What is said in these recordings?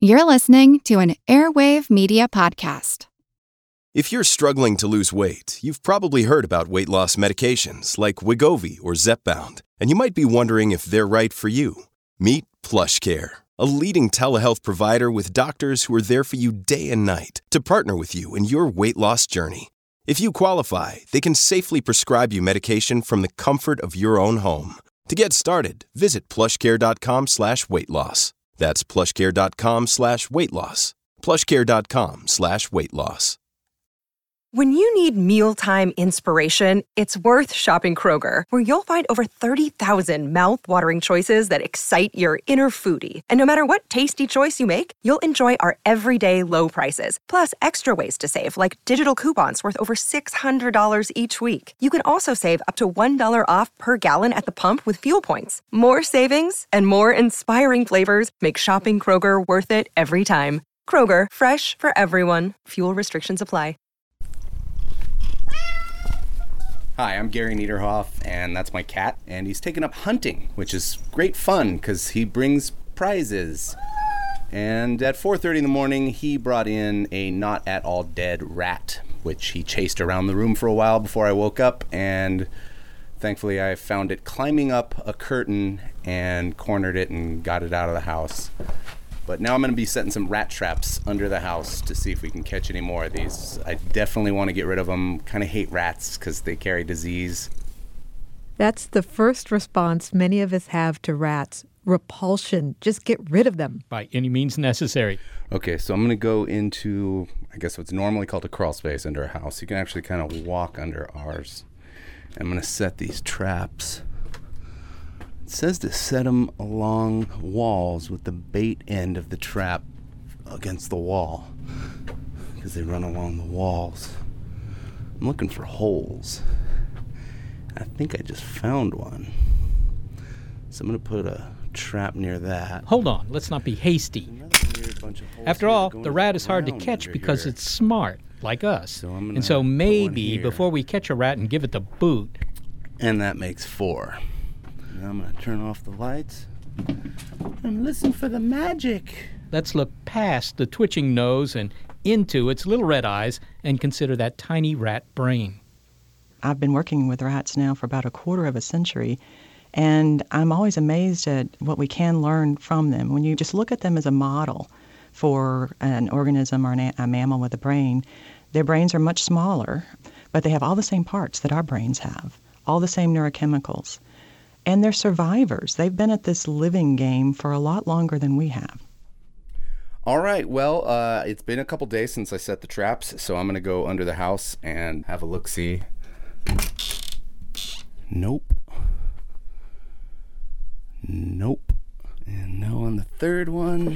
You're listening to an Airwave Media Podcast. If you're struggling to lose weight, you've probably heard about weight loss medications like Wegovy or Zepbound, and you might be wondering if they're right for you. Meet PlushCare, a leading telehealth provider with doctors who are there for you day and night to partner with you in your weight loss journey. If you qualify, they can safely prescribe you medication from the comfort of your own home. To get started, visit plushcare.com/weight-loss. That's plushcare.com/weight-loss. plushcare.com/weight-loss. When you need mealtime inspiration, it's worth shopping Kroger, where you'll find over 30,000 mouth-watering choices that excite your inner foodie. And no matter what tasty choice you make, you'll enjoy our everyday low prices, plus extra ways to save, like digital coupons worth over $600 each week. You can also save up to $1 off per gallon at the pump with fuel points. More savings and more inspiring flavors make shopping Kroger worth it every time. Kroger, fresh for everyone. Fuel restrictions apply. Hi, I'm Gary Niederhoff, and that's my cat, and he's taken up hunting, which is great fun because he brings prizes. And at 4:30 in the morning, he brought in a not at all dead rat, which he chased around the room for a while before I woke up, and thankfully I found it climbing up a curtain and cornered it and got it out of the house. But now I'm going to be setting some rat traps under the house to see if we can catch any more of these. I definitely want to get rid of them. Kind of hate rats because they carry disease. That's the first response many of us have to rats. Repulsion. Just get rid of them. By any means necessary. Okay, so I'm going to go into, I guess what's normally called a crawl space under a house. You can actually kind of walk under ours. I'm going to set these traps. It says to set them along walls with the bait end of the trap against the wall because they run along the walls. I'm looking for holes. I think I just found one. So I'm going to put a trap near that. Hold on, let's not be hasty. After all, the rat is hard to catch because it's smart, like us. And so maybe before we catch a rat and give it the boot. And that makes 4. Now I'm going to turn off the lights and listen for the magic. Let's look past the twitching nose and into its little red eyes and consider that tiny rat brain. I've been working with rats now for about a quarter of a century, and I'm always amazed at what we can learn from them. When you just look at them as a model for an organism or a mammal with a brain, their brains are much smaller, but they have all the same parts that our brains have, all the same neurochemicals. And they're survivors. They've been at this living game for a lot longer than we have. All right, well, it's been a couple days since I set the traps, so I'm going to go under the house and have a look-see. Nope. Nope. And no on the third one.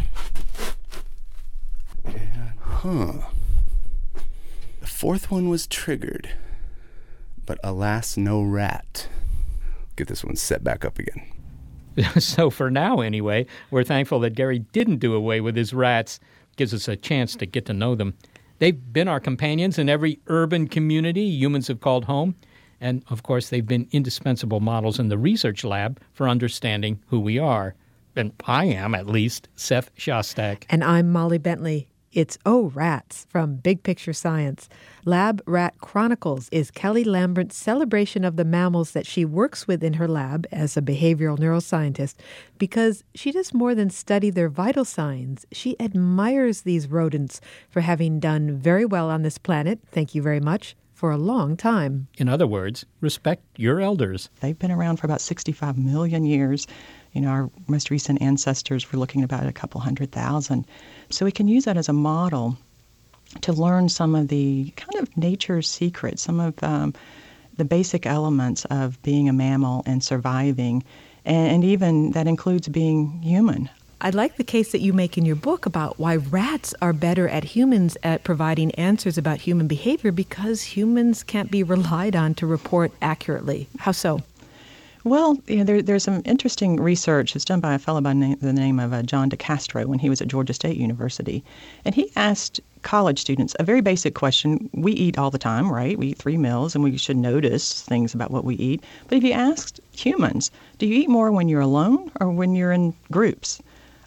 And, the fourth one was triggered, but alas, no rat. Get this one set back up again. So for now, anyway, we're thankful that Gary didn't do away with his rats. Gives us a chance to get to know them. They've been our companions in every urban community humans have called home. And, of course, they've been indispensable models in the research lab for understanding who we are. And I am, at least, Seth Shostak. And I'm Molly Bentley. It's Oh Rats from Big Picture Science. Lab Rat Chronicles is Kelly Lambert's celebration of the mammals that she works with in her lab as a behavioral neuroscientist because she does more than study their vital signs. She admires these rodents for having done very well on this planet, thank you very much, for a long time. In other words, respect your elders. They've been around for about 65 million years. You know, our most recent ancestors were looking at about a couple 100,000. So we can use that as a model to learn some of the kind of nature's secrets, some of the basic elements of being a mammal and surviving, and even that includes being human. I like the case that you make in your book about why rats are better at humans at providing answers about human behavior because humans can't be relied on to report accurately. How so? Well, you know, there's some interesting research. It's done by a fellow by the name of John DeCastro when he was at Georgia State University. And he asked college students a very basic question. We eat all the time, right? We eat 3 meals, and we should notice things about what we eat. But if you asked humans, do you eat more when you're alone or when you're in groups?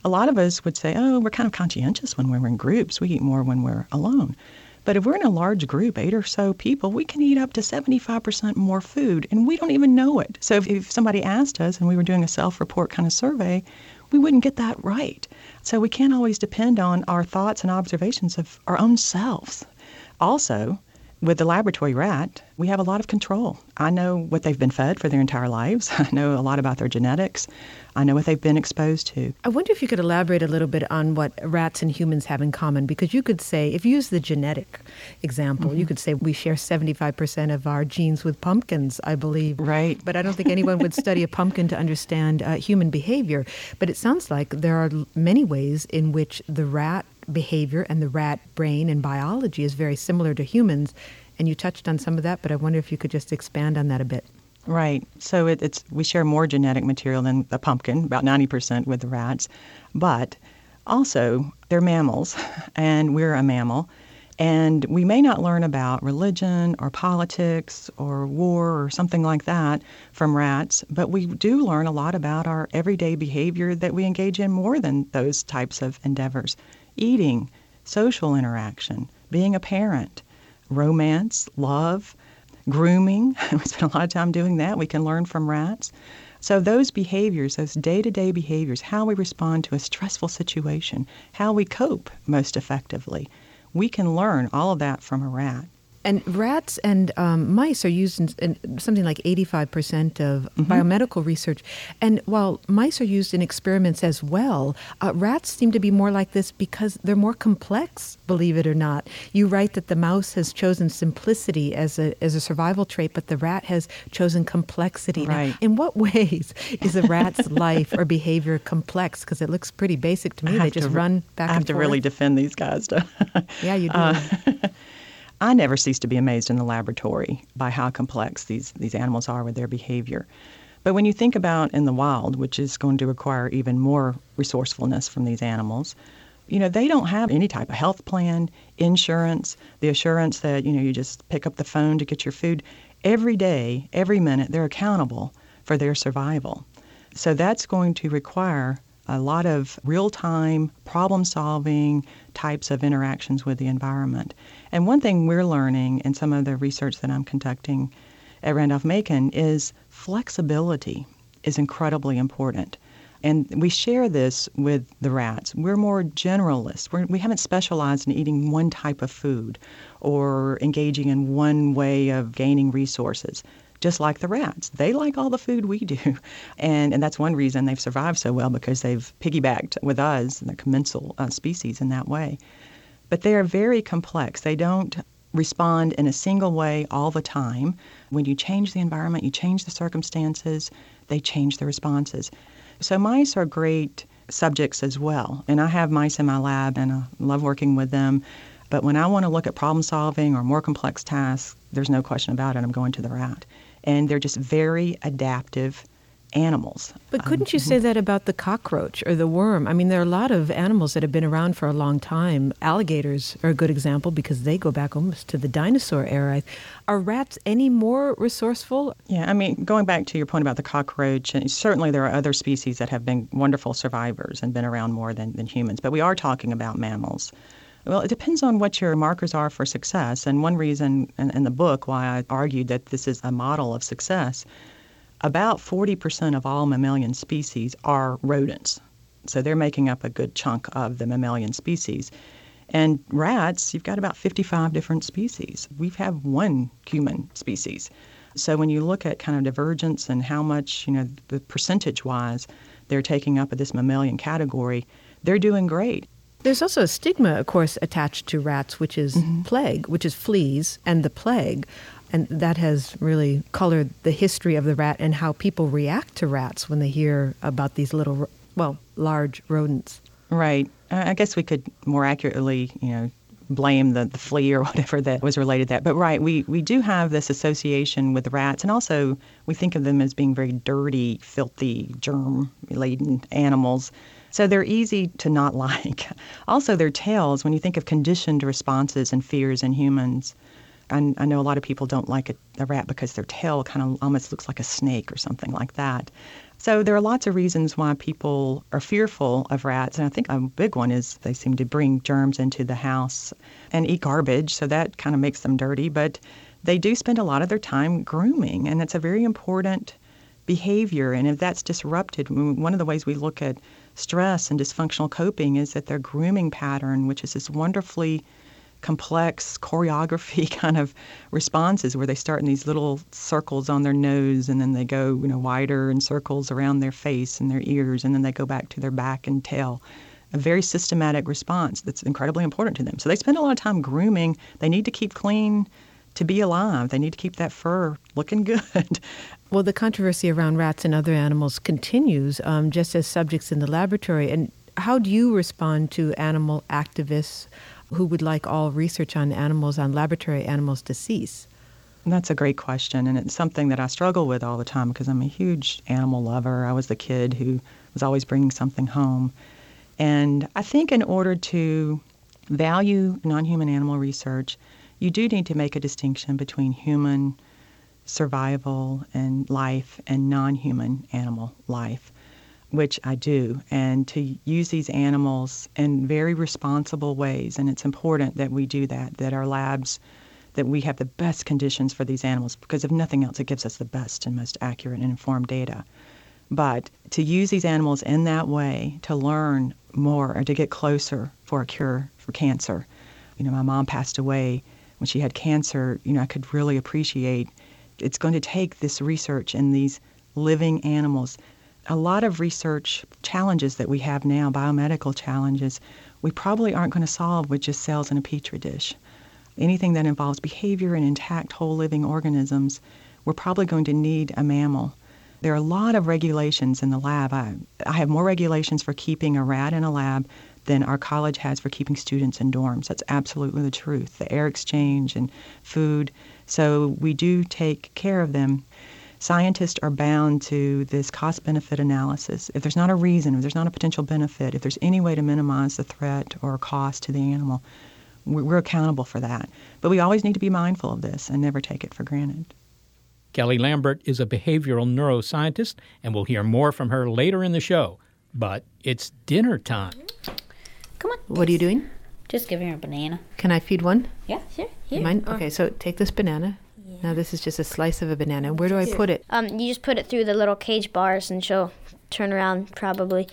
a lot of us would say, oh, we're kind of conscientious when we're in groups. We eat more when we're alone. But if we're in a large group, 8 or so people, we can eat up to 75% more food, and we don't even know it. So if somebody asked us and we were doing a self-report kind of survey, we wouldn't get that right. So we can't always depend on our thoughts and observations of our own selves. Also, with the laboratory rat, we have a lot of control. I know what they've been fed for their entire lives. I know a lot about their genetics. I know what they've been exposed to. I wonder if you could elaborate a little bit on what rats and humans have in common, because you could say, if you use the genetic example, you could say we share 75% of our genes with pumpkins, I believe. Right. But I don't think anyone would study a pumpkin to understand human behavior. But it sounds like there are many ways in which the rat behavior and the rat brain and biology is very similar to humans. And you touched on some of that, but I wonder if you could just expand on that a bit. Right. So we share more genetic material than the pumpkin, about 90% with the rats. But also, they're mammals, and we're a mammal. And we may not learn about religion or politics or war or something like that from rats, but we do learn a lot about our everyday behavior that we engage in more than those types of endeavors. Eating, social interaction, being a parent, romance, love, grooming. We spend a lot of time doing that. We can learn from rats. So those behaviors, those day-to-day behaviors, how we respond to a stressful situation, how we cope most effectively, we can learn all of that from a rat. And rats and mice are used in something like 85% of biomedical research. And while mice are used in experiments as well, rats seem to be more like this because they're more complex, believe it or not. You write that the mouse has chosen simplicity as a survival trait, but the rat has chosen complexity. Right. Now, in what ways is a rat's life or behavior complex? Because it looks pretty basic to me. They just run back and forth. I have to really defend these guys. Yeah, you do. I never cease to be amazed in the laboratory by how complex these animals are with their behavior. But when you think about in the wild, which is going to require even more resourcefulness from these animals, they don't have any type of health plan, insurance, the assurance that, you just pick up the phone to get your food. Every day, every minute, they're accountable for their survival. So that's going to require a lot of real-time, problem-solving types of interactions with the environment. And one thing we're learning in some of the research that I'm conducting at Randolph-Macon is flexibility is incredibly important. And we share this with the rats. We're more generalists. We haven't specialized in eating one type of food or engaging in one way of gaining resources. Just like the rats. They like all the food we do. And that's one reason they've survived so well, because they've piggybacked with us, the commensal species, in that way. But they are very complex. They don't respond in a single way all the time. When you change the environment, you change the circumstances, they change the responses. So mice are great subjects as well. And I have mice in my lab, and I love working with them. But when I want to look at problem solving or more complex tasks, there's no question about it, I'm going to the rat. And they're just very adaptive animals. But couldn't you say that about the cockroach or the worm? I mean, there are a lot of animals that have been around for a long time. Alligators are a good example because they go back almost to the dinosaur era. Are rats any more resourceful? Yeah, I mean, going back to your point about the cockroach, and certainly there are other species that have been wonderful survivors and been around more than humans, but we are talking about mammals. Well, it depends on what your markers are for success. And one reason in the book why I argued that this is a model of success, about 40% of all mammalian species are rodents. So they're making up a good chunk of the mammalian species. And rats, you've got about 55 different species. We have one human species. So when you look at kind of divergence and how much, the percentage-wise they're taking up of this mammalian category, they're doing great. There's also a stigma, of course, attached to rats, which is plague, which is fleas and the plague. And that has really colored the history of the rat and how people react to rats when they hear about these little, large rodents. Right. I guess we could more accurately, blame the flea or whatever that was related to that. But right, we do have this association with rats, and also we think of them as being very dirty, filthy, germ-laden animals. So they're easy to not like. Also, their tails, when you think of conditioned responses and fears in humans, I know a lot of people don't like a rat because their tail kind of almost looks like a snake or something like that. So there are lots of reasons why people are fearful of rats, and I think a big one is they seem to bring germs into the house and eat garbage, so that kind of makes them dirty. But they do spend a lot of their time grooming, and it's a very important behavior. And if that's disrupted, one of the ways we look at stress and dysfunctional coping is that their grooming pattern, which is this wonderfully complex choreography kind of responses where they start in these little circles on their nose and then they go, wider in circles around their face and their ears, and then they go back to their back and tail. A very systematic response that's incredibly important to them. So they spend a lot of time grooming. They need to keep clean to be alive. They need to keep that fur looking good. Well, the controversy around rats and other animals continues just as subjects in the laboratory. And how do you respond to animal activists who would like all research on animals, on laboratory animals, to cease? That's a great question, and it's something that I struggle with all the time because I'm a huge animal lover. I was the kid who was always bringing something home. And I think in order to value non-human animal research, you do need to make a distinction between human survival and life and non-human animal life, which I do, and to use these animals in very responsible ways. And it's important that we do that our labs, that we have the best conditions for these animals, because if nothing else, it gives us the best and most accurate and informed data. But to use these animals in that way, to learn more or to get closer for a cure for cancer. My mom passed away when she had cancer. I could really appreciate it's going to take this research in these living animals. A lot of research challenges that we have now, biomedical challenges, we probably aren't going to solve with just cells in a petri dish. Anything that involves behavior and intact whole living organisms, we're probably going to need a mammal. There are a lot of regulations in the lab. I have more regulations for keeping a rat in a lab than our college has for keeping students in dorms. That's absolutely the truth. The air exchange and food. So we do take care of them. Scientists are bound to this cost-benefit analysis. If there's not a reason, if there's not a potential benefit, if there's any way to minimize the threat or cost to the animal, we're accountable for that. But we always need to be mindful of this and never take it for granted. Kelly Lambert is a behavioral neuroscientist, and we'll hear more from her later in the show. But it's dinner time. Come on. What are you doing? Just giving her a banana. Can I feed one? Yeah, sure. Here. Mine? Okay, so take this banana. Yeah. Now this is just a slice of a banana. Where do I put it? You just put it through the little cage bars and she'll turn around probably.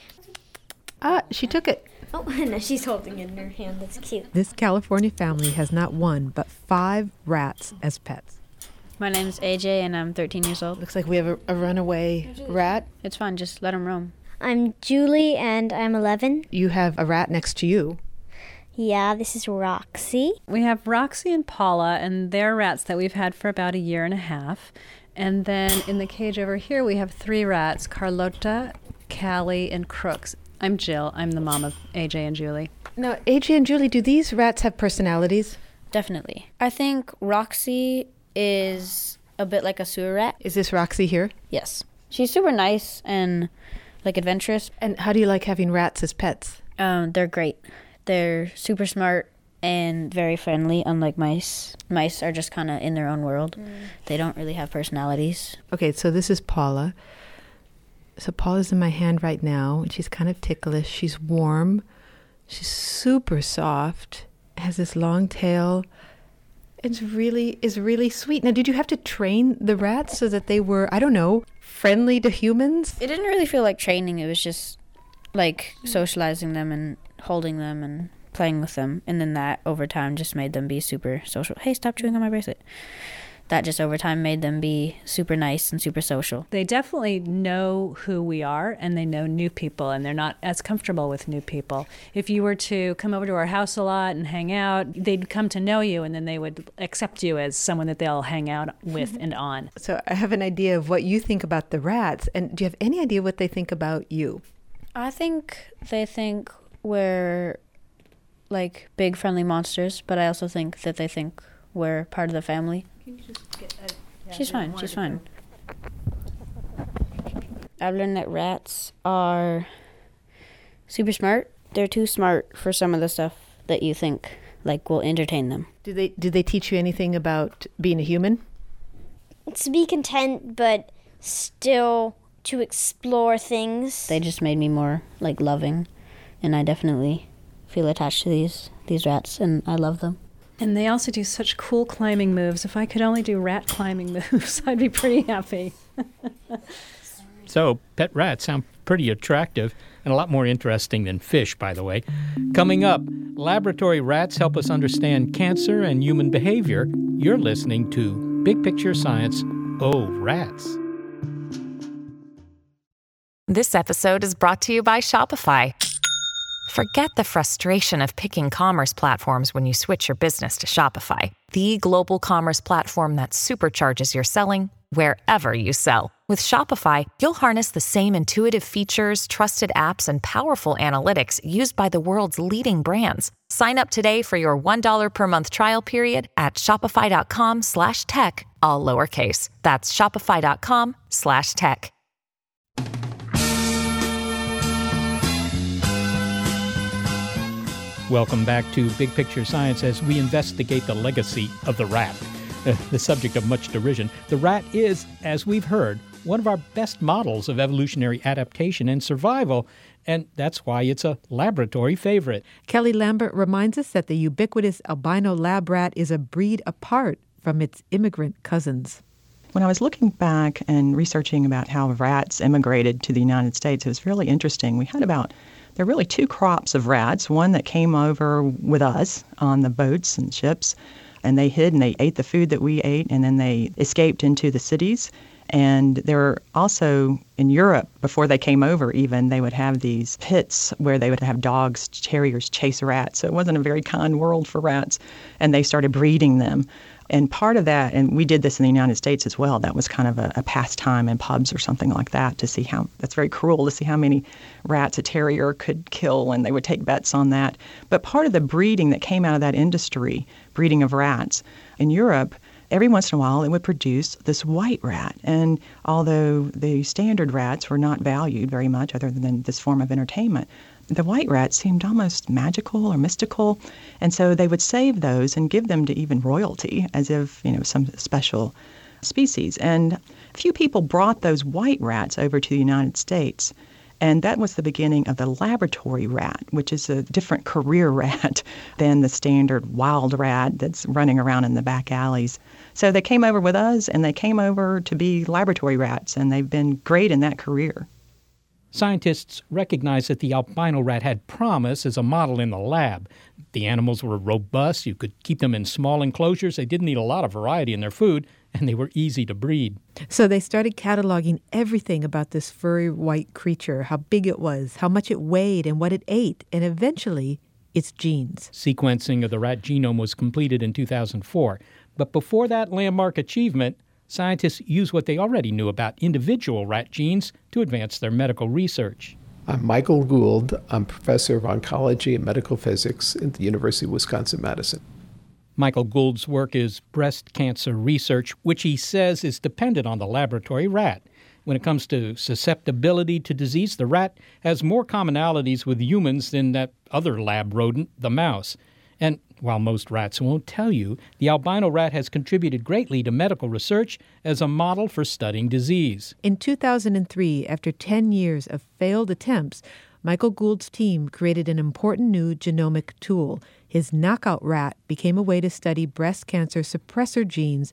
She took it. Oh, no, she's holding it in her hand. That's cute. This California family has not one, but 5 rats as pets. My name's AJ, and I'm 13 years old. Looks like we have a runaway rat. It's fine. Just let him roam. I'm Julie, and I'm 11. You have a rat next to you. Yeah, this is Roxy. We have Roxy and Paula, and they're rats that we've had for about 1.5 years. And then in the cage over here, we have 3 rats, Carlota, Callie, and Crooks. I'm Jill. I'm the mom of AJ and Julie. Now, AJ and Julie, do these rats have personalities? Definitely. I think Roxy is a bit like a sewer rat. Is this Roxy here? Yes. She's super nice and adventurous. And how do you like having rats as pets? They're great. They're super smart and very friendly, unlike mice. Mice are just kind of in their own world. They don't really have personalities. Okay, so this is Paula. So Paula's in my hand right now, and she's kind of ticklish. She's warm. She's super soft. Has this long tail. Is really sweet. Now, did you have to train the rats so that they were, friendly to humans? It didn't really feel like training. It was just like socializing them and holding them and playing with them. And then that over time just made them be super social. Hey, stop chewing on my bracelet. That just over time made them be super nice and super social. They definitely know who we are, and they know new people, and they're not as comfortable with new people. If you were to come over to our house a lot and hang out, they'd come to know you, and then they would accept you as someone that they'll hang out with and on. So I have an idea of what you think about the rats, and do you have any idea what they think about you? I think they think we're like big friendly monsters, but I also think that they think we're part of the family. Can you just get that? Yeah, she's fine. I've learned that rats are super smart. They're too smart for some of the stuff that you think like will entertain them. Did they teach you anything about being a human? To be content, but still to explore things. They just made me more like loving, and I definitely feel attached to these rats, and I love them. And they also do such cool climbing moves. If I could only do rat climbing moves, I'd be pretty happy. So, pet rats sound pretty attractive and a lot more interesting than fish, by the way. Coming up, laboratory rats help us understand cancer and human behavior. You're listening to Big Picture Science. Oh, rats. This episode is brought to you by Shopify. Forget the frustration of picking commerce platforms when you switch your business to Shopify, the global commerce platform that supercharges your selling wherever you sell. With Shopify, you'll harness the same intuitive features, trusted apps, and powerful analytics used by the world's leading brands. Sign up today for your $1 per month trial period at shopify.com/tech, all lowercase. That's shopify.com/tech. Welcome back to Big Picture Science as we investigate the legacy of the rat. The subject of much derision. The rat is, as we've heard, one of our best models of evolutionary adaptation and survival, and that's why it's a laboratory favorite. Kelly Lambert reminds us that the ubiquitous albino lab rat is a breed apart from its immigrant cousins. When I was looking back and researching about how rats immigrated to the United States, it was really interesting. There are really two crops of rats, one that came over with us on the boats and ships, and they hid and they ate the food that we ate, and then they escaped into the cities. And there were also in Europe, before they came over even, they would have these pits where they would have dogs, terriers chase rats. So it wasn't a very kind world for rats, and they started breeding them. And part of that, and we did this in the United States as well, that was kind of a pastime in pubs or something like that to see how, that's very cruel to see how many rats a terrier could kill, and they would take bets on that. But part of the breeding that came out of that industry, breeding of rats, in Europe, every once in a while it would produce this white rat. And although the standard rats were not valued very much other than this form of entertainment, the white rat seemed almost magical or mystical, and so they would save those and give them to even royalty as if, some special species. And a few people brought those white rats over to the United States, and that was the beginning of the laboratory rat, which is a different career rat than the standard wild rat that's running around in the back alleys. So they came over with us, and they came over to be laboratory rats, and they've been great in that career. Scientists recognized that the albino rat had promise as a model in the lab. The animals were robust, you could keep them in small enclosures, they didn't need a lot of variety in their food, and they were easy to breed. So they started cataloging everything about this furry white creature, how big it was, how much it weighed, and what it ate, and eventually its genes. Sequencing of the rat genome was completed in 2004. But before that landmark achievement, scientists used what they already knew about individual rat genes to advance their medical research. I'm Michael Gould. I'm professor of oncology and medical physics at the University of Wisconsin-Madison. Michael Gould's work is breast cancer research, which he says is dependent on the laboratory rat. When it comes to susceptibility to disease, the rat has more commonalities with humans than that other lab rodent, the mouse. And while most rats won't tell you, the albino rat has contributed greatly to medical research as a model for studying disease. In 2003, after 10 years of failed attempts, Michael Gould's team created an important new genomic tool. His knockout rat became a way to study breast cancer suppressor genes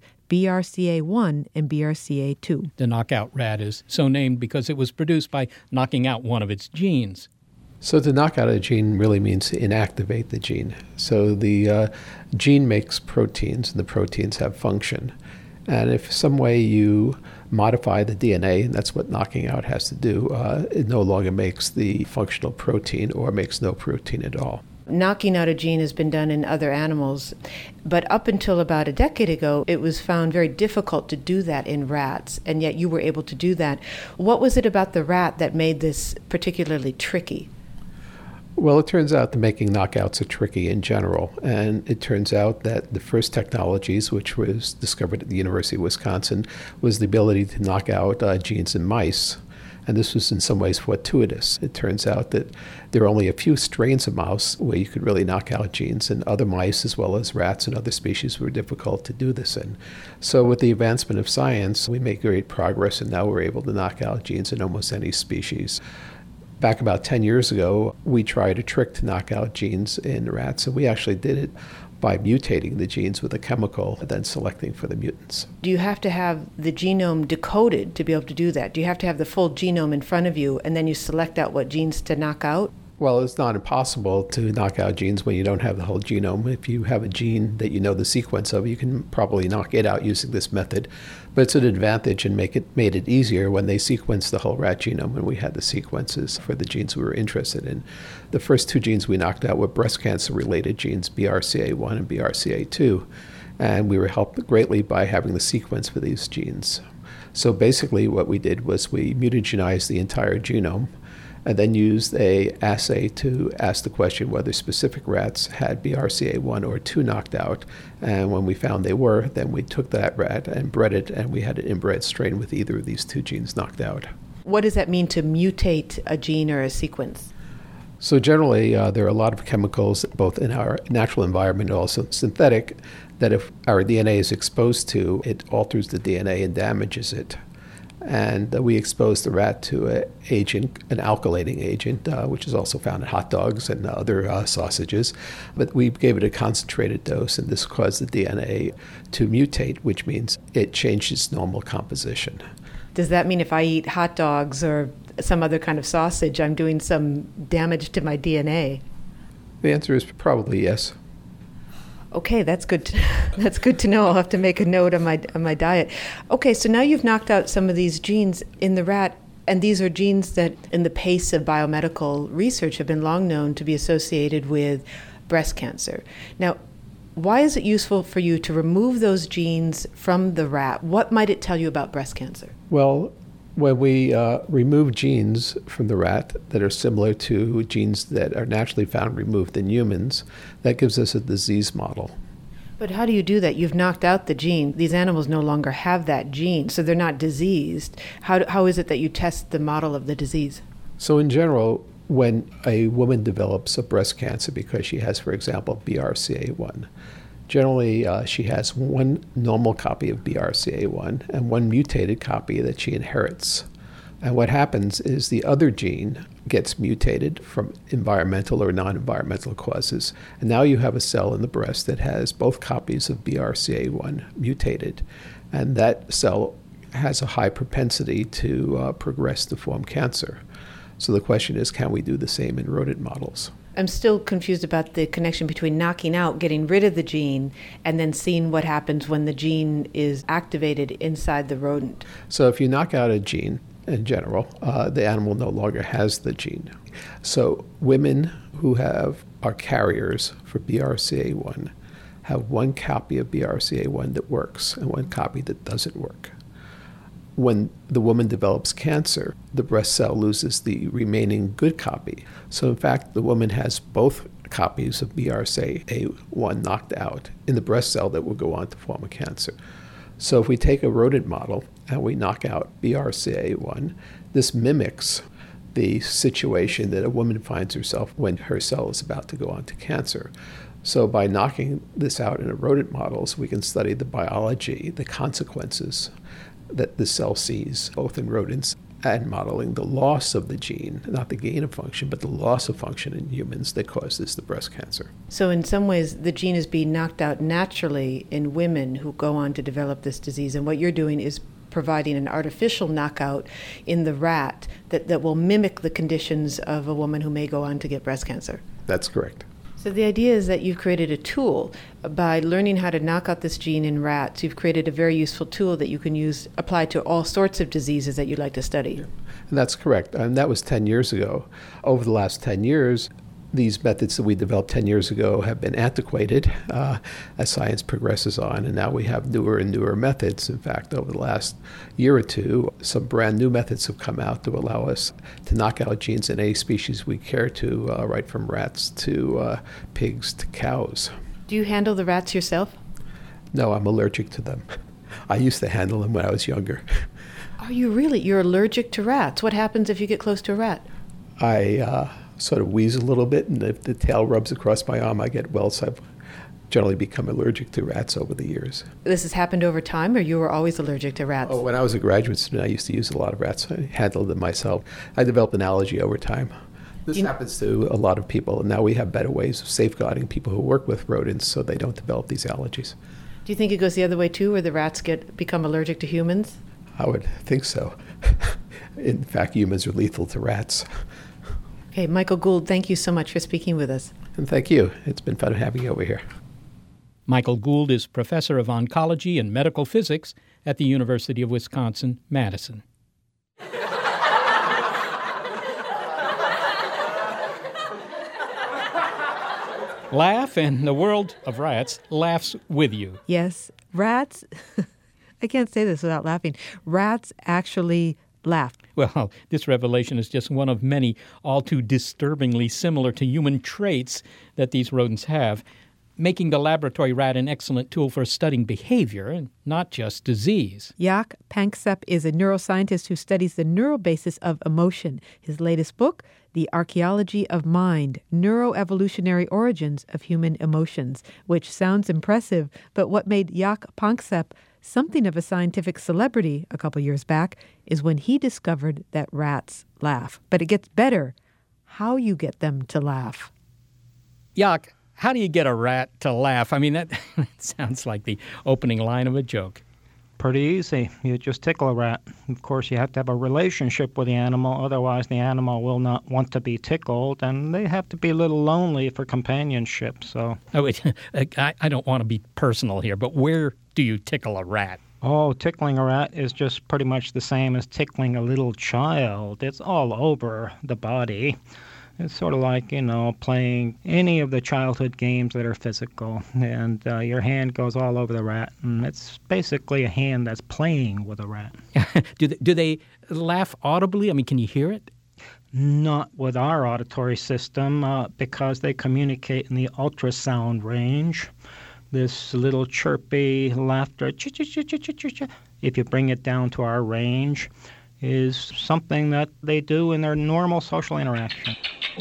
BRCA1 and BRCA2. The knockout rat is so named because it was produced by knocking out one of its genes. So to knock out a gene really means to inactivate the gene. So the gene makes proteins, and the proteins have function. And if some way you modify the DNA, and that's what knocking out has to do, it no longer makes the functional protein or makes no protein at all. Knocking out a gene has been done in other animals, but up until about a decade ago, it was found very difficult to do that in rats, and yet you were able to do that. What was it about the rat that made this particularly tricky? Well, it turns out that making knockouts are tricky in general, and it turns out that the first technologies, which was discovered at the University of Wisconsin, was the ability to knock out genes in mice. And this was in some ways fortuitous. It turns out that there are only a few strains of mouse where you could really knock out genes, and other mice, as well as rats and other species, were difficult to do this in. So with the advancement of science, we make great progress, and now we're able to knock out genes in almost any species. Back about 10 years ago, we tried a trick to knock out genes in rats, and we actually did it by mutating the genes with a chemical and then selecting for the mutants. Do you have to have the genome decoded to be able to do that? Do you have to have the full genome in front of you and then you select out what genes to knock out? Well, it's not impossible to knock out genes when you don't have the whole genome. If you have a gene that you know the sequence of, you can probably knock it out using this method. But it's an advantage and made it easier when they sequenced the whole rat genome and we had the sequences for the genes we were interested in. The first two genes we knocked out were breast cancer-related genes, BRCA1 and BRCA2. And we were helped greatly by having the sequence for these genes. So basically what we did was we mutagenized the entire genome and then used an assay to ask the question whether specific rats had BRCA1 or 2 knocked out. And when we found they were, then we took that rat and bred it, and we had an inbred strain with either of these 2 genes knocked out. What does that mean to mutate a gene or a sequence? So generally, there are a lot of chemicals, both in our natural environment and also synthetic, that if our DNA is exposed to, it alters the DNA and damages it. And we exposed the rat to an alkylating agent, which is also found in hot dogs and other sausages. But we gave it a concentrated dose, and this caused the DNA to mutate, which means it changed its normal composition. Does that mean if I eat hot dogs or some other kind of sausage, I'm doing some damage to my DNA? The answer is probably yes. Okay, that's good. That's good to know. I'll have to make a note on my diet. Okay, so now you've knocked out some of these genes in the rat, and these are genes that, in the pace of biomedical research, have been long known to be associated with breast cancer. Now, why is it useful for you to remove those genes from the rat? What might it tell you about breast cancer? Well, when we remove genes from the rat that are similar to genes that are naturally found removed in humans, that gives us a disease model. But how do you do that? You've knocked out the gene. These animals no longer have that gene, so they're not diseased. How is it that you test the model of the disease? So in general, when a woman develops a breast cancer because she has, for example, BRCA1, generally, she has one normal copy of BRCA1 and one mutated copy that she inherits. And what happens is the other gene gets mutated from environmental or non-environmental causes. And now you have a cell in the breast that has both copies of BRCA1 mutated. And that cell has a high propensity to progress to form cancer. So the question is, can we do the same in rodent models? I'm still confused about the connection between knocking out, getting rid of the gene, and then seeing what happens when the gene is activated inside the rodent. So if you knock out a gene, in general, the animal no longer has the gene. So women who are carriers for BRCA1 have one copy of BRCA1 that works and one copy that doesn't work. When the woman develops cancer, the breast cell loses the remaining good copy. So in fact, the woman has both copies of BRCA1 knocked out in the breast cell that will go on to form a cancer. So if we take a rodent model and we knock out BRCA1, this mimics the situation that a woman finds herself when her cell is about to go on to cancer. So by knocking this out in a rodent models, we can study the biology, the consequences that the cell sees, both in rodents, and modeling the loss of the gene, not the gain of function, but the loss of function in humans that causes the breast cancer. So in some ways, the gene is being knocked out naturally in women who go on to develop this disease. And what you're doing is providing an artificial knockout in the rat that will mimic the conditions of a woman who may go on to get breast cancer. That's correct. So the idea is that you've created a tool. By learning how to knock out this gene in rats, you've created a very useful tool that you can apply to all sorts of diseases that you'd like to study. Yeah. And that's correct. And that was 10 years ago. Over the last 10 years, these methods that we developed 10 years ago have been antiquated as science progresses on, and now we have newer and newer methods. In fact, over the last year or two, some brand new methods have come out to allow us to knock out genes in any species we care to, right from rats to pigs to cows. Do you handle the rats yourself? No, I'm allergic to them. I used to handle them when I was younger. Are you really? You're allergic to rats. What happens if you get close to a rat? I sort of wheeze a little bit, and if the tail rubs across my arm, I get welts. I've generally become allergic to rats over the years. This has happened over time, or you were always allergic to rats? Oh, when I was a graduate student, I used to use a lot of rats. I handled them myself. I developed an allergy over time. This happens to a lot of people, and now we have better ways of safeguarding people who work with rodents so they don't develop these allergies. Do you think it goes the other way, too, where the rats become allergic to humans? I would think so. In fact, humans are lethal to rats. Okay, Michael Gould, thank you so much for speaking with us. And thank you. It's been fun having you over here. Michael Gould is professor of oncology and medical physics at the University of Wisconsin-Madison. Laugh, and the world of rats laughs with you. Yes, rats, I can't say this without laughing. Rats actually laugh. Well, this revelation is just one of many all too disturbingly similar to human traits that these rodents have, making the laboratory rat an excellent tool for studying behavior and not just disease. Jaak Panksepp is a neuroscientist who studies the neural basis of emotion. His latest book, The Archaeology of Mind, Neuroevolutionary Origins of Human Emotions, which sounds impressive, but what made Jaak Panksepp something of a scientific celebrity a couple years back is when he discovered that rats laugh. But it gets better. How you get them to laugh. Jaak, how do you get a rat to laugh? I mean, that sounds like the opening line of a joke. Pretty easy. You just tickle a rat. Of course, you have to have a relationship with the animal. Otherwise, the animal will not want to be tickled, and they have to be a little lonely for companionship. So, I don't want to be personal here, but where do you tickle a rat? Oh, tickling a rat is just pretty much the same as tickling a little child. It's all over the body. It's sort of like, playing any of the childhood games that are physical, and your hand goes all over the rat, and it's basically a hand that's playing with a rat. Do they laugh audibly? I mean, can you hear it? Not with our auditory system, because they communicate in the ultrasound range. This little chirpy laughter, if you bring it down to our range, is something that they do in their normal social interaction.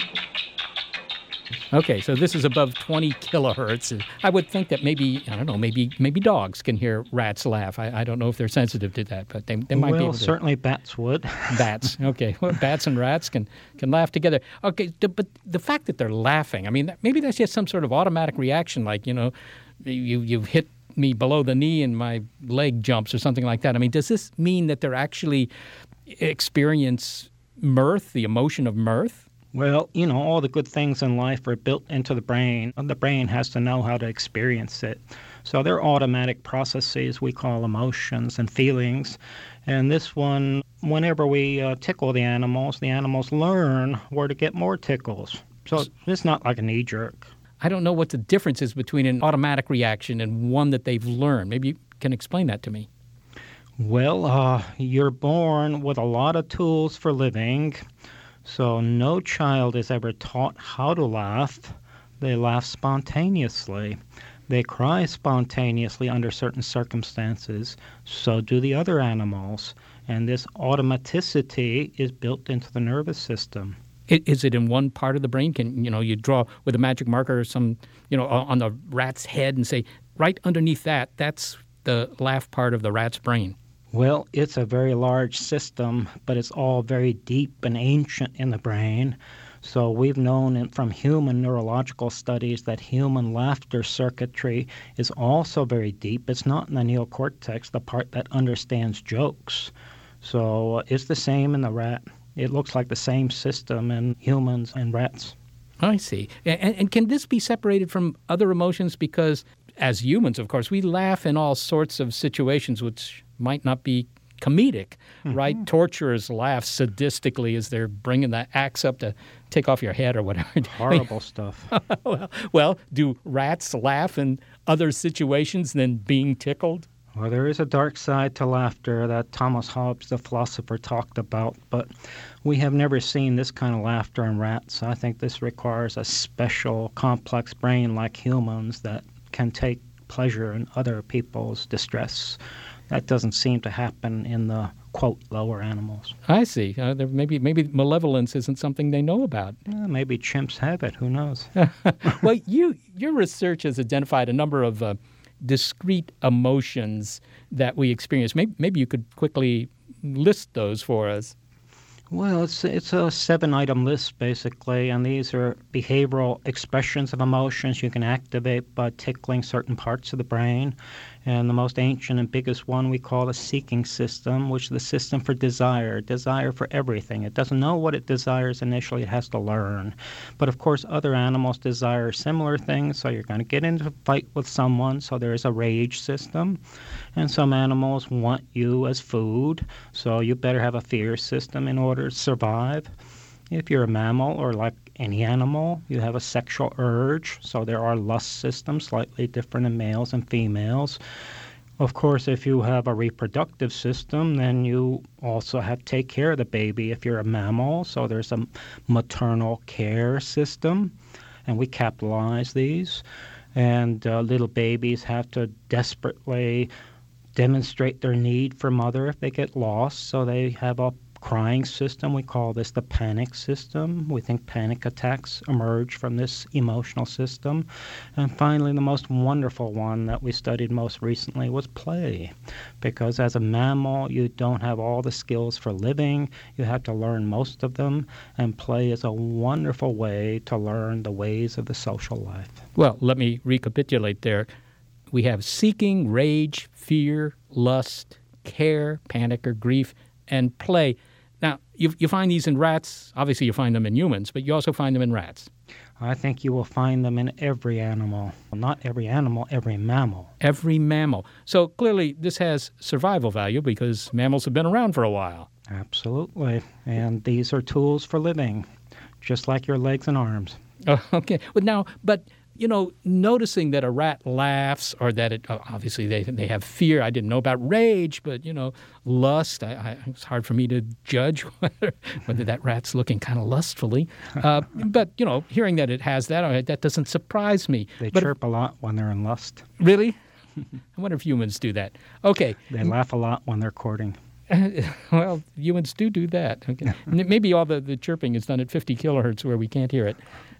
Okay, so this is above 20 kilohertz. I would think that maybe dogs can hear rats laugh. I don't know if they're sensitive to that, but they might be able to. Well, certainly bats would. Bats, okay. Well, bats and rats can laugh together. Okay, but the fact that they're laughing, I mean, maybe that's just some sort of automatic reaction, like, you've hit me below the knee and my leg jumps or something like that. I mean, does this mean that they're actually experience mirth, the emotion of mirth? Well, all the good things in life are built into the brain. The brain has to know how to experience it. So they're automatic processes we call emotions and feelings. And this one, whenever we tickle the animals learn where to get more tickles. So it's not like a knee-jerk. I don't know what the difference is between an automatic reaction and one that they've learned. Maybe you can explain that to me. Well, you're born with a lot of tools for living. So no child is ever taught how to laugh. They laugh spontaneously. They cry spontaneously under certain circumstances. So do the other animals. And this automaticity is built into the nervous system. Is it in one part of the brain? Can you draw with a magic marker or some, on the rat's head and say, right underneath that's the laugh part of the rat's brain? Well, it's a very large system, but it's all very deep and ancient in the brain. So we've known from human neurological studies that human laughter circuitry is also very deep. It's not in the neocortex, the part that understands jokes. So it's the same in the rat. It looks like the same system in humans and rats. I see. And can this be separated from other emotions? Because as humans, of course, we laugh in all sorts of situations which might not be comedic, right? Torturers laugh sadistically as they're bringing the axe up to take off your head or whatever. Horrible stuff. Well, do rats laugh in other situations than being tickled? Well, there is a dark side to laughter that Thomas Hobbes, the philosopher, talked about, but we have never seen this kind of laughter in rats. I think this requires a special, complex brain like humans that can take pleasure in other people's distress. That doesn't seem to happen in the quote, lower animals. I see. Maybe malevolence isn't something they know about. Maybe chimps have it. Who knows? Well, your research has identified a number of discrete emotions that we experience. Maybe you could quickly list those for us. Well, it's a 7-item list, basically, and these are behavioral expressions of emotions you can activate by tickling certain parts of the brain. And the most ancient and biggest one we call the seeking system, which is the system for desire for everything. It doesn't know what it desires initially, it has to learn. But of course, other animals desire similar things, so you're going to get into a fight with someone, so there's a rage system. And some animals want you as food, so you better have a fear system in order to survive. If you're a mammal, or like any animal, you have a sexual urge, so there are lust systems slightly different in males and females. Of course, if you have a reproductive system, then you also have to take care of the baby if you're a mammal, so there's a maternal care system, and we capitalize these. And little babies have to desperately demonstrate their need for mother if they get lost, so they have a crying system. We call this the panic system. We think panic attacks emerge from this emotional system. And finally, the most wonderful one that we studied most recently was play. Because as a mammal, you don't have all the skills for living. You have to learn most of them. And play is a wonderful way to learn the ways of the social life. Well, let me recapitulate there. We have seeking, rage, fear, lust, care, panic or grief, and play. Now, you find these in rats. Obviously, you find them in humans, but you also find them in rats. I think you will find them in every animal. Not every animal, every mammal. Every mammal. So clearly, this has survival value because mammals have been around for a while. Absolutely. And these are tools for living, just like your legs and arms. Oh, okay. But noticing that a rat laughs or that it obviously they have fear. I didn't know about rage, but, lust. It's hard for me to judge whether that rat's looking kind of lustfully. But, hearing that it has that doesn't surprise me. They chirp a lot when they're in lust. Really? I wonder if humans do that. Okay. They laugh a lot when they're courting. Well, humans do that. Okay. Maybe all the chirping is done at 50 kilohertz where we can't hear it.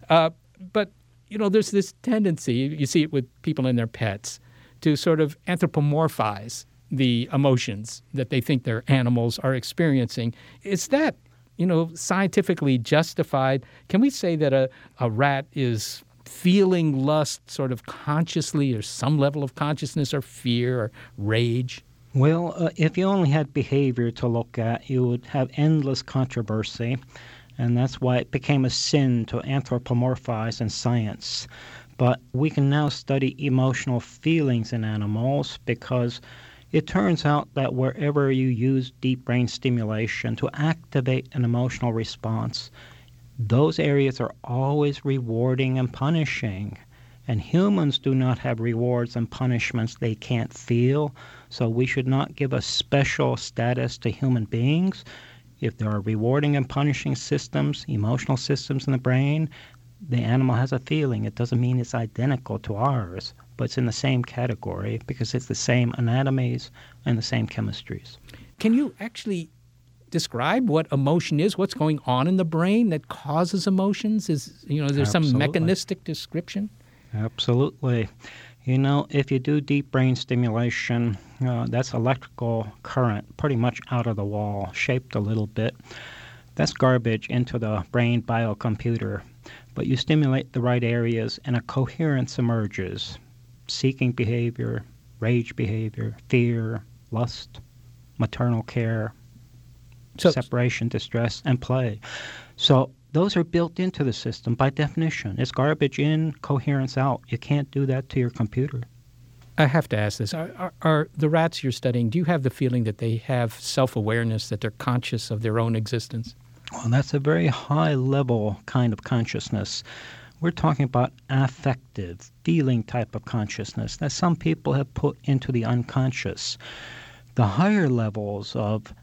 But there's this tendency, you see it with people and their pets, to sort of anthropomorphize the emotions that they think their animals are experiencing. Is that, scientifically justified? Can we say that a rat is feeling lust sort of consciously or some level of consciousness or fear or rage? Well, if you only had behavior to look at, you would have endless controversy. And that's why it became a sin to anthropomorphize in science. But we can now study emotional feelings in animals because it turns out that wherever you use deep brain stimulation to activate an emotional response, those areas are always rewarding and punishing. And humans do not have rewards and punishments they can't feel, so we should not give a special status to human beings. If there are rewarding and punishing systems, emotional systems in the brain, the animal has a feeling. It doesn't mean it's identical to ours, but it's in the same category because it's the same anatomies and the same chemistries. Can you actually describe what emotion is? What's going on in the brain that causes emotions? Is there some mechanistic description? Absolutely. If you do deep brain stimulation, that's electrical current pretty much out of the wall, shaped a little bit. That's garbage into the brain biocomputer. But you stimulate the right areas and a coherence emerges. Seeking behavior, rage behavior, fear, lust, maternal care, separation, distress, and play. So those are built into the system by definition. It's garbage in, coherence out. You can't do that to your computer. I have to ask this. Are the rats you're studying, do you have the feeling that they have self-awareness, that they're conscious of their own existence? Well, that's a very high-level kind of consciousness. We're talking about affective, feeling type of consciousness that some people have put into the unconscious. The higher levels of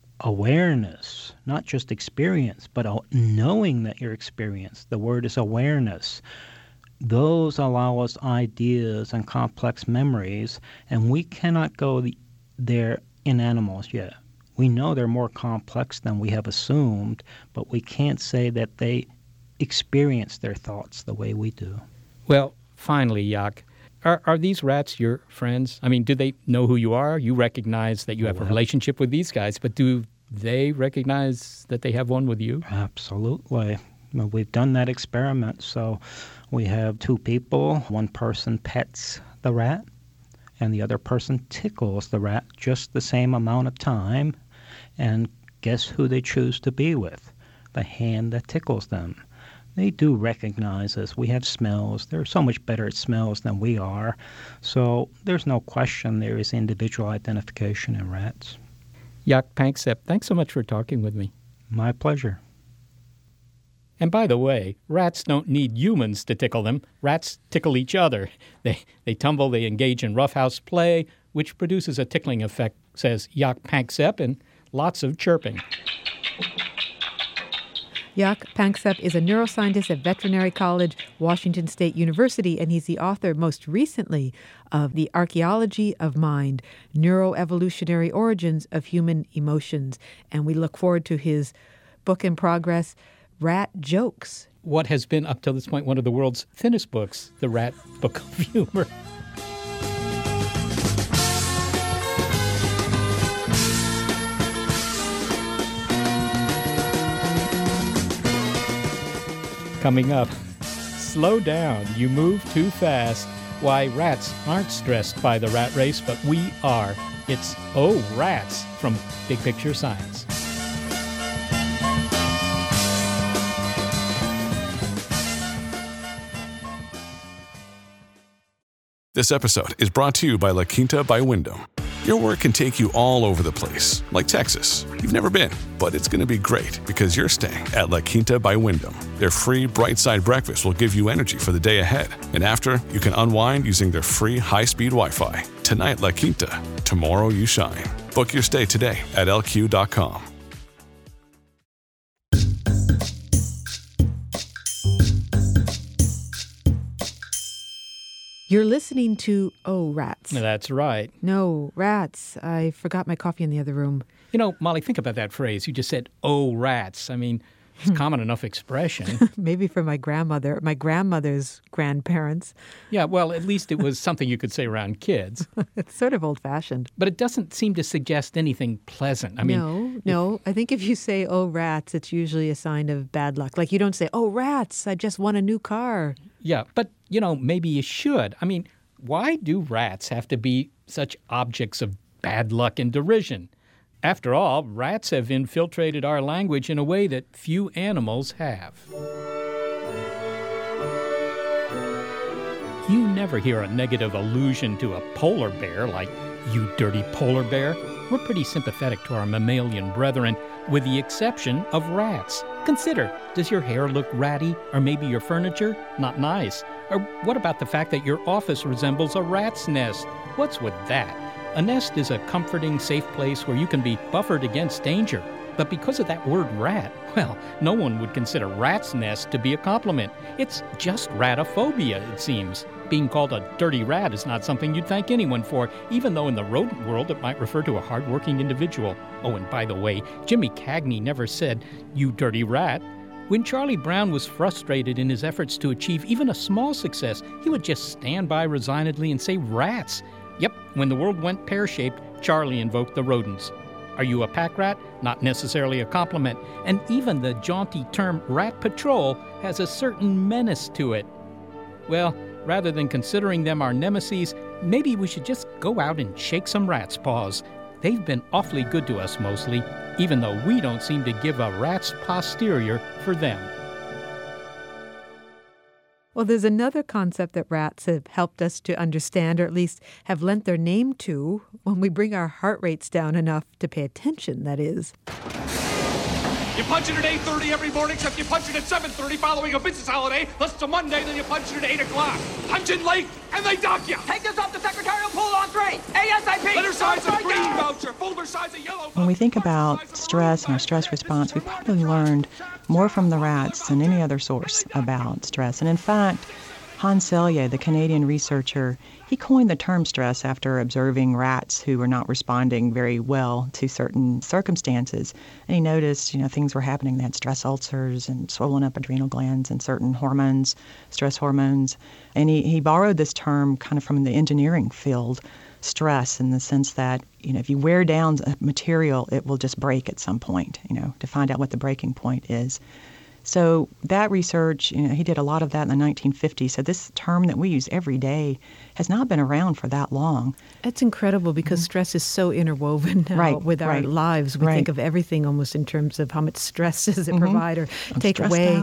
awareness, not just experience, but knowing that you're experienced. The word is awareness. Those allow us ideas and complex memories, and we cannot go there in animals yet. We know they're more complex than we have assumed, but we can't say that they experience their thoughts the way we do. Well, finally, Jaak, are these rats your friends? I mean, do they know who you are? You recognize that you have a relationship with these guys, but do they recognize that they have one with you? Absolutely. Well, we've done that experiment. So we have two people. One person pets the rat, and the other person tickles the rat just the same amount of time. And guess who they choose to be with? The hand that tickles them. They do recognize us. We have smells. They're so much better at smells than we are. So there's no question there is individual identification in rats. Jaak Panksepp, thanks so much for talking with me. My pleasure. And by the way, rats don't need humans to tickle them. Rats tickle each other. They tumble, they engage in roughhouse play, which produces a tickling effect, says Jaak Panksepp, and lots of chirping. Jaak Panksepp is a neuroscientist at Veterinary College, Washington State University, and he's the author most recently of The Archaeology of Mind, Neuroevolutionary Origins of Human Emotions. And we look forward to his book in progress, Rat Jokes. What has been, up till this point, one of the world's thinnest books, The Rat Book of Humor. Coming up, slow down, you move too fast. Why rats aren't stressed by the rat race, but we are. It's Oh Rats from Big Picture Science. This episode is brought to you by La Quinta by Wyndham. Your work can take you all over the place, like Texas. You've never been, but it's going to be great because you're staying at La Quinta by Wyndham. Their free Bright Side breakfast will give you energy for the day ahead. And after, you can unwind using their free high-speed Wi-Fi. Tonight, La Quinta. Tomorrow, you shine. Book your stay today at lq.com. You're listening to Oh Rats. That's right. No, rats. I forgot my coffee in the other room. You know, Molly, think about that phrase. You just said, oh, rats. I mean, it's a common enough expression. Maybe for my grandmother's grandparents. Yeah, well, at least it was something you could say around kids. It's sort of old-fashioned. But it doesn't seem to suggest anything pleasant. I mean, No. I think if you say, oh, rats, it's usually a sign of bad luck. Like you don't say, oh, rats, I just won a new car. Yeah, but, you know, maybe you should. I mean, why do rats have to be such objects of bad luck and derision? After all, rats have infiltrated our language in a way that few animals have. You never hear a negative allusion to a polar bear like, you dirty polar bear. We're pretty sympathetic to our mammalian brethren, with the exception of rats. Consider, does your hair look ratty? Or maybe your furniture? Not nice. Or what about the fact that your office resembles a rat's nest? What's with that? A nest is a comforting, safe place where you can be buffered against danger. But because of that word rat, well, no one would consider rat's nest to be a compliment. It's just ratophobia, it seems. Being called a dirty rat is not something you'd thank anyone for, even though in the rodent world it might refer to a hardworking individual. Oh, and by the way, Jimmy Cagney never said, you dirty rat. When Charlie Brown was frustrated in his efforts to achieve even a small success, he would just stand by resignedly and say rats. Yep, when the world went pear-shaped, Charlie invoked the rodents. Are you a pack rat? Not necessarily a compliment. And even the jaunty term rat patrol has a certain menace to it. Well, rather than considering them our nemesis, maybe we should just go out and shake some rats' paws. They've been awfully good to us mostly, even though we don't seem to give a rat's posterior for them. Well, there's another concept that rats have helped us to understand, or at least have lent their name to, when we bring our heart rates down enough to pay attention, that is. You punch it at 8:30 every morning, except you punch it at 7:30 following a business holiday. Plus it's a Monday, then you punch it at 8 o'clock. Punch in late, and they dock you. Take this off the secretarial pool on 3. ASAP. Letter size of green voucher, folder size of yellow. When we think about stress and our stress response, we probably learned more from the rats than any other source about stress. And in fact, Hans Selye, the Canadian researcher, he coined the term stress after observing rats who were not responding very well to certain circumstances. And he noticed, things were happening. They had stress ulcers and swollen up adrenal glands and certain hormones, stress hormones. And he borrowed this term kind of from the engineering field, stress, in the sense that, if you wear down a material, it will just break at some point, to find out what the breaking point is. So that research, he did a lot of that in the 1950s. So this term that we use every day has not been around for that long. That's incredible because stress is so interwoven now with our lives. We think of everything almost in terms of how much stress does it provide or take away.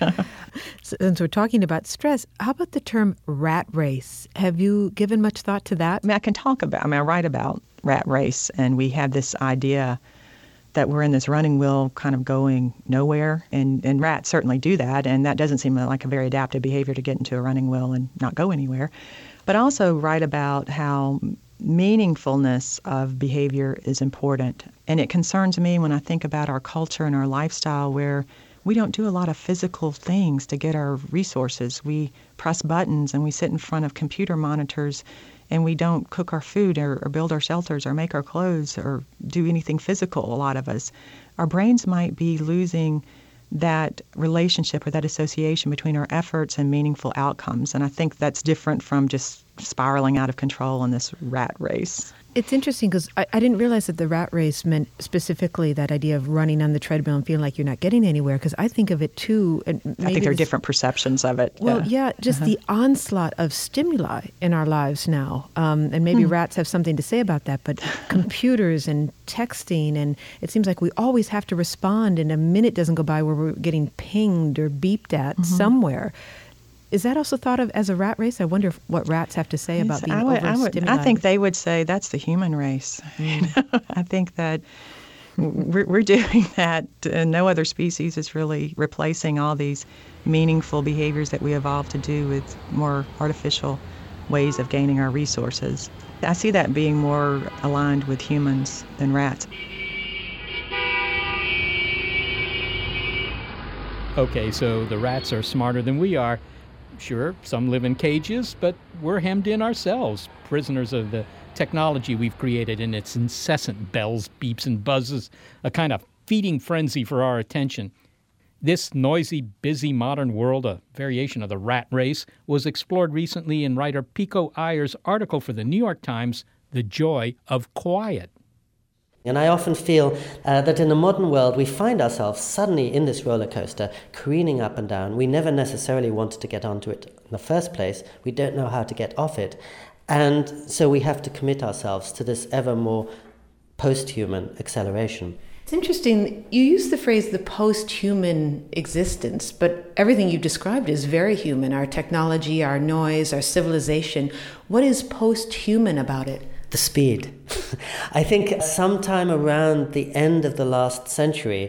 Since we're talking about stress, how about the term rat race? Have you given much thought to that? I write about rat race, and we have this idea that we're in this running wheel kind of going nowhere, and rats certainly do that, and that doesn't seem like a very adaptive behavior to get into a running wheel and not go anywhere. But I also write about how meaningfulness of behavior is important, and it concerns me when I think about our culture and our lifestyle where we don't do a lot of physical things to get our resources. We press buttons and we sit in front of computer monitors, and we don't cook our food or build our shelters or make our clothes or do anything physical, a lot of us. Our brains might be losing that relationship or that association between our efforts and meaningful outcomes. And I think that's different from just spiraling out of control in this rat race. It's interesting because I didn't realize that the rat race meant specifically that idea of running on the treadmill and feeling like you're not getting anywhere, because I think of it too. And I think there are different perceptions of it. Well, just the onslaught of stimuli in our lives now. And maybe rats have something to say about that, but computers and texting, and it seems like we always have to respond, and a minute doesn't go by where we're getting pinged or beeped at somewhere. Is that also thought of as a rat race? I wonder what rats have to say about being overstimulated. I think they would say that's the human race. I think that we're doing that. No other species is really replacing all these meaningful behaviors that we evolved to do with more artificial ways of gaining our resources. I see that being more aligned with humans than rats. Okay, so the rats are smarter than we are. Sure, some live in cages, but we're hemmed in ourselves, prisoners of the technology we've created and its incessant bells, beeps, and buzzes, a kind of feeding frenzy for our attention. This noisy, busy modern world, a variation of the rat race, was explored recently in writer Pico Iyer's article for the New York Times, The Joy of Quiet. And I often feel that in the modern world, we find ourselves suddenly in this roller coaster, careening up and down. We never necessarily wanted to get onto it in the first place. We don't know how to get off it. And so we have to commit ourselves to this ever more post-human acceleration. It's interesting. You use the phrase the post-human existence, but everything you described is very human. Our technology, our noise, our civilization. What is post-human about it? The speed. I think sometime around the end of the last century,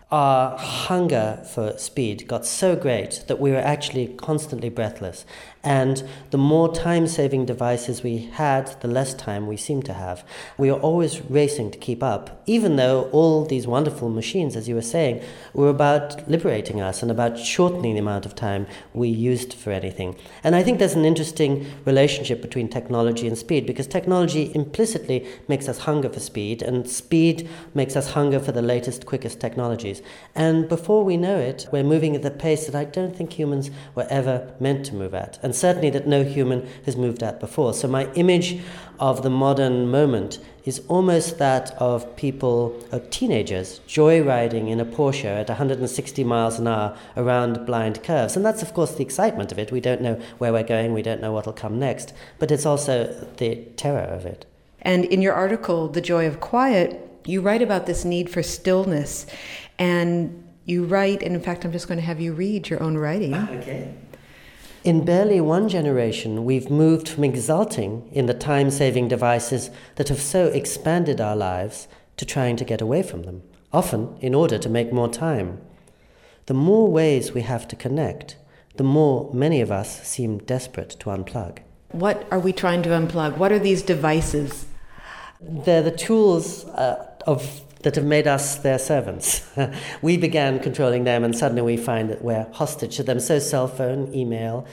our hunger for speed got so great that we were actually constantly breathless. And the more time-saving devices we had, the less time we seemed to have. We were always racing to keep up, even though all these wonderful machines, as you were saying, were about liberating us and about shortening the amount of time we used for anything. And I think there's an interesting relationship between technology and speed, because technology implicitly makes us hunger for speed, and speed makes us hunger for the latest, quickest technologies. And before we know it, we're moving at the pace that I don't think humans were ever meant to move at, and certainly that no human has moved at before. So my image of the modern moment is almost that of people, of teenagers, joyriding in a Porsche at 160 miles an hour around blind curves. And that's, of course, the excitement of it. We don't know where we're going, we don't know what will come next, but it's also the terror of it. And in your article, The Joy of Quiet, you write about this need for stillness. And you write, and in fact, I'm just going to have you read your own writing. Okay. In barely one generation, we've moved from exulting in the time-saving devices that have so expanded our lives to trying to get away from them, often in order to make more time. The more ways we have to connect, the more many of us seem desperate to unplug. What are we trying to unplug? What are these devices? They're the tools that have made us their servants. We began controlling them, and suddenly we find that we're hostage to them. So cell phone, email,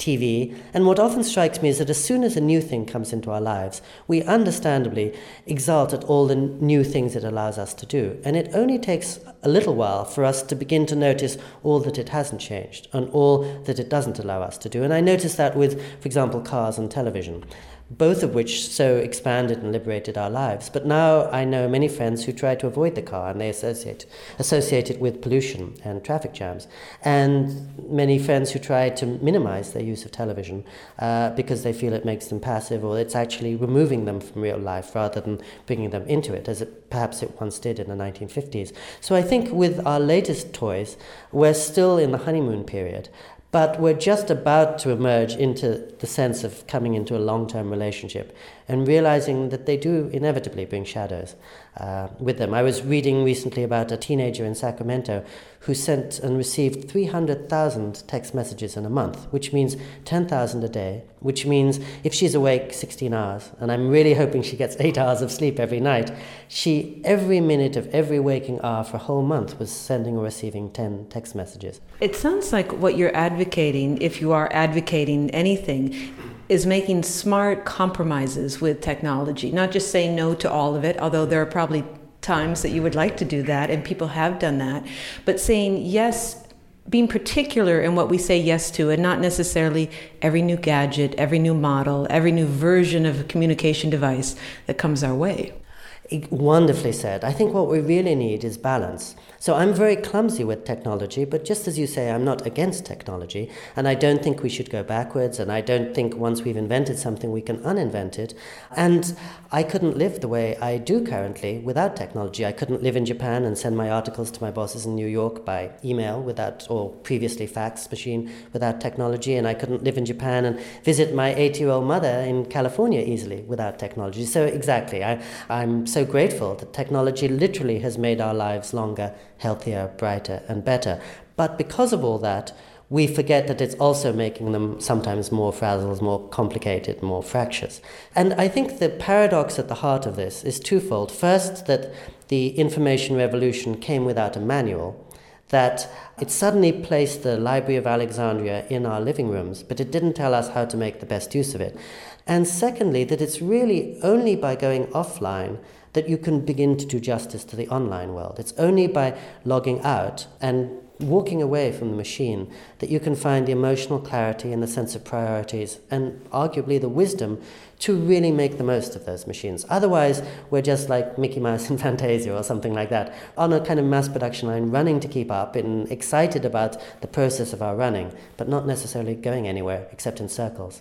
TV. And what often strikes me is that as soon as a new thing comes into our lives, we understandably exult at all the new things it allows us to do. And it only takes a little while for us to begin to notice all that it hasn't changed and all that it doesn't allow us to do. And I noticed that with, for example, cars and television, both of which so expanded and liberated our lives. But now I know many friends who try to avoid the car, and they associate it with pollution and traffic jams. And many friends who try to minimize their use of television because they feel it makes them passive, or it's actually removing them from real life rather than bringing them into it, as perhaps it once did in the 1950s. So I think with our latest toys, we're still in the honeymoon period. But we're just about to emerge into the sense of coming into a long-term relationship and realizing that they do inevitably bring shadows with them. I was reading recently about a teenager in Sacramento who sent and received 300,000 text messages in a month, which means 10,000 a day, which means if she's awake 16 hours, and I'm really hoping she gets 8 hours of sleep every night, she, every minute of every waking hour for a whole month, was sending or receiving 10 text messages. It sounds like what you're advocating, if you are advocating anything, is making smart compromises with technology, not just saying no to all of it, although there are probably times that you would like to do that, and people have done that, but saying yes, being particular in what we say yes to, and not necessarily every new gadget, every new model, every new version of a communication device that comes our way. Wonderfully said. I think what we really need is balance. So I'm very clumsy with technology, but just as you say, I'm not against technology, and I don't think we should go backwards, and I don't think once we've invented something we can uninvent it. And I couldn't live the way I do currently without technology. I couldn't live in Japan and send my articles to my bosses in New York by email without, or previously fax machine, without technology, and I couldn't live in Japan and visit my 80-year-old mother in California easily without technology. So exactly, I'm so grateful that technology literally has made our lives longer, healthier, brighter, and better. But because of all that, we forget that it's also making them sometimes more frazzled, more complicated, more fractious. And I think the paradox at the heart of this is twofold. First, that the information revolution came without a manual, that it suddenly placed the Library of Alexandria in our living rooms, but it didn't tell us how to make the best use of it. And secondly, that it's really only by going offline that you can begin to do justice to the online world. It's only by logging out and walking away from the machine that you can find the emotional clarity and the sense of priorities and arguably the wisdom to really make the most of those machines. Otherwise, we're just like Mickey Mouse and Fantasia or something like that, on a kind of mass production line, running to keep up and excited about the process of our running, but not necessarily going anywhere except in circles.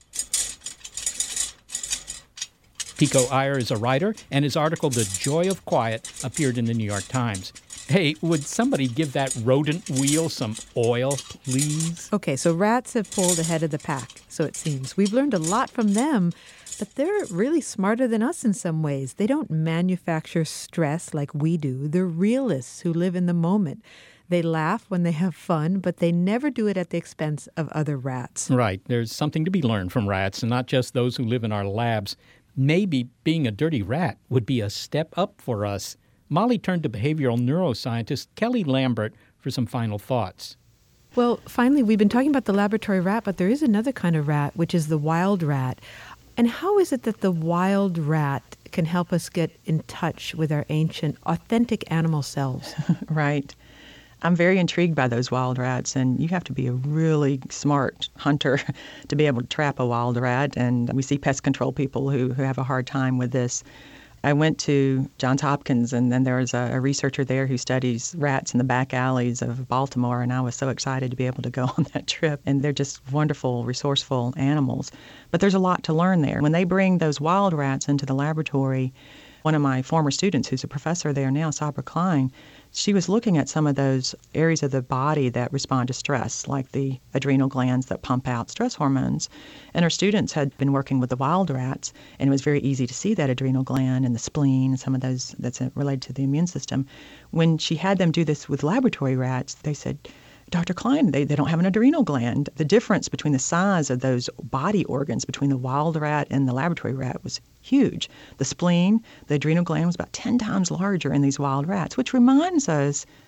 Pico Iyer is a writer, and his article, The Joy of Quiet, appeared in the New York Times. Hey, would somebody give that rodent wheel some oil, please? Okay, so rats have pulled ahead of the pack, so it seems. We've learned a lot from them, but they're really smarter than us in some ways. They don't manufacture stress like we do. They're realists who live in the moment. They laugh when they have fun, but they never do it at the expense of other rats. Right. There's something to be learned from rats, and not just those who live in our labs. Maybe being a dirty rat would be a step up for us. Molly turned to behavioral neuroscientist Kelly Lambert for some final thoughts. Well, finally, we've been talking about the laboratory rat, but there is another kind of rat, which is the wild rat. And how is it that the wild rat can help us get in touch with our ancient, authentic animal selves? Right. I'm very intrigued by those wild rats, and you have to be a really smart hunter to be able to trap a wild rat, and we see pest control people who have a hard time with this. I went to Johns Hopkins, and then there was a researcher there who studies rats in the back alleys of Baltimore, and I was so excited to be able to go on that trip. And they're just wonderful, resourceful animals. But there's a lot to learn there. When they bring those wild rats into the laboratory, one of my former students, who's a professor there now, Sabra Klein, she was looking at some of those areas of the body that respond to stress, like the adrenal glands that pump out stress hormones. And her students had been working with the wild rats, and it was very easy to see that adrenal gland and the spleen and some of those that's related to the immune system. When she had them do this with laboratory rats, they said, Dr. Klein, they don't have an adrenal gland. The difference between the size of those body organs between the wild rat and the laboratory rat was huge. The spleen, the adrenal gland was about 10 times larger in these wild rats, which reminds us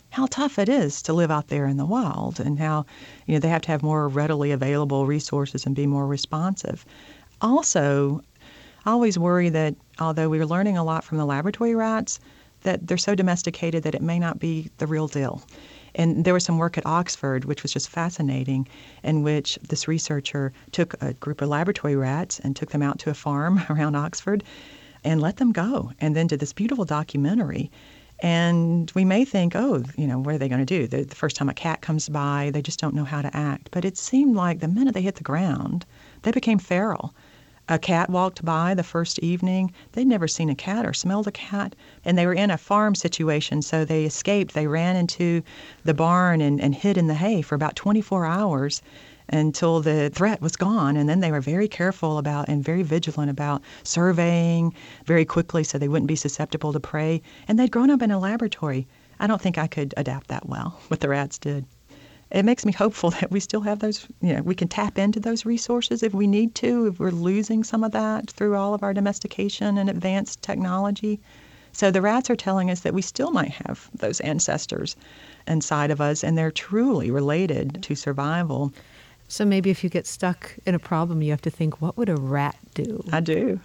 how tough it is to live out there in the wild and how, they have to have more readily available resources and be more responsive. Also, I always worry that although we're learning a lot from the laboratory rats, that they're so domesticated that it may not be the real deal. And there was some work at Oxford, which was just fascinating, in which this researcher took a group of laboratory rats and took them out to a farm around Oxford and let them go, and then did this beautiful documentary. And we may think, what are they going to do? The first time a cat comes by, they just don't know how to act. But it seemed like the minute they hit the ground, they became feral. A cat walked by the first evening. They'd never seen a cat or smelled a cat. And they were in a farm situation, so they escaped. They ran into the barn and hid in the hay for about 24 hours until the threat was gone. And then they were very careful about and very vigilant about surveying very quickly so they wouldn't be susceptible to prey. And they'd grown up in a laboratory. I don't think I could adapt that well, what the rats did. It makes me hopeful that we still have those, we can tap into those resources if we need to, if we're losing some of that through all of our domestication and advanced technology. So the rats are telling us that we still might have those ancestors inside of us, and they're truly related to survival. So maybe if you get stuck in a problem, you have to think, what would a rat do? I do.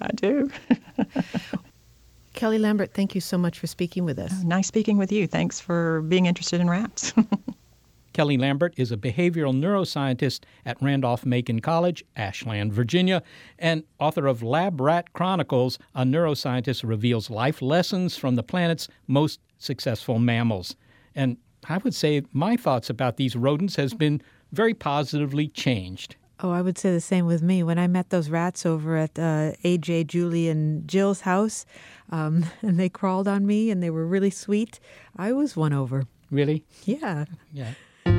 Kelly Lambert, thank you so much for speaking with us. Nice speaking with you. Thanks for being interested in rats. Kelly Lambert is a behavioral neuroscientist at Randolph-Macon College, Ashland, Virginia, and author of Lab Rat Chronicles, a neuroscientist reveals life lessons from the planet's most successful mammals. And I would say my thoughts about these rodents has been very positively changed. Oh, I would say the same with me. When I met those rats over at AJ, Julie, and Jill's house, and they crawled on me and they were really sweet, I was won over. Really? Yeah. Yeah.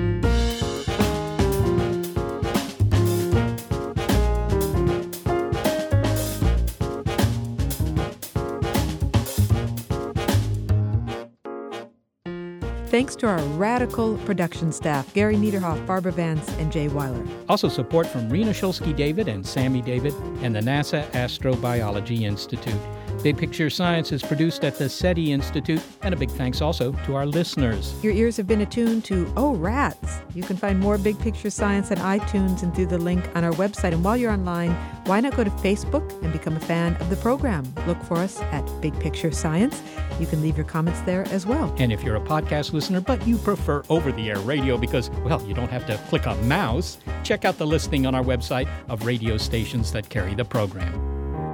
Thanks to our radical production staff, Gary Niederhoff, Barbara Vance, and Jay Weiler. Also support from Rena Shulsky-David and Sammy David and the NASA Astrobiology Institute. Big Picture Science is produced at the SETI Institute, and a big thanks also to our listeners. Your ears have been attuned to Oh Rats. You can find more Big Picture Science on iTunes and through the link on our website. And while you're online, why not go to Facebook and become a fan of the program? Look for us at Big Picture Science. You can leave your comments there as well. And if you're a podcast listener, but you prefer over-the-air radio because, well, you don't have to click a mouse, check out the listing on our website of radio stations that carry the program.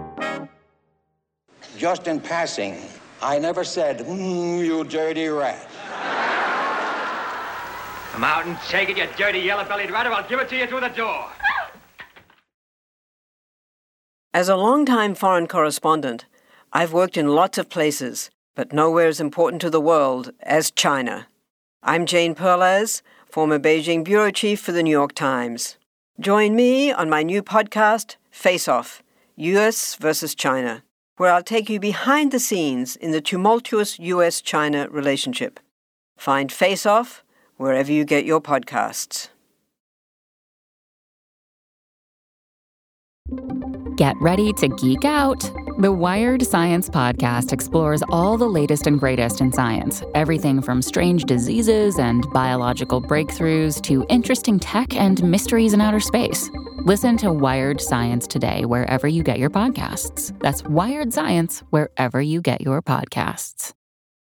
Just in passing, I never said, you dirty rat. Come out and take it, you dirty yellow-bellied rat, or I'll give it to you through the door. As a longtime foreign correspondent, I've worked in lots of places, but nowhere as important to the world as China. I'm Jane Perlez, former Beijing bureau chief for the New York Times. Join me on my new podcast, Face Off, U.S. versus China, where I'll take you behind the scenes in the tumultuous U.S.-China relationship. Find Face Off wherever you get your podcasts. Get ready to geek out. The Wired Science Podcast explores all the latest and greatest in science, everything from strange diseases and biological breakthroughs to interesting tech and mysteries in outer space. Listen to Wired Science today wherever you get your podcasts. That's Wired Science wherever you get your podcasts.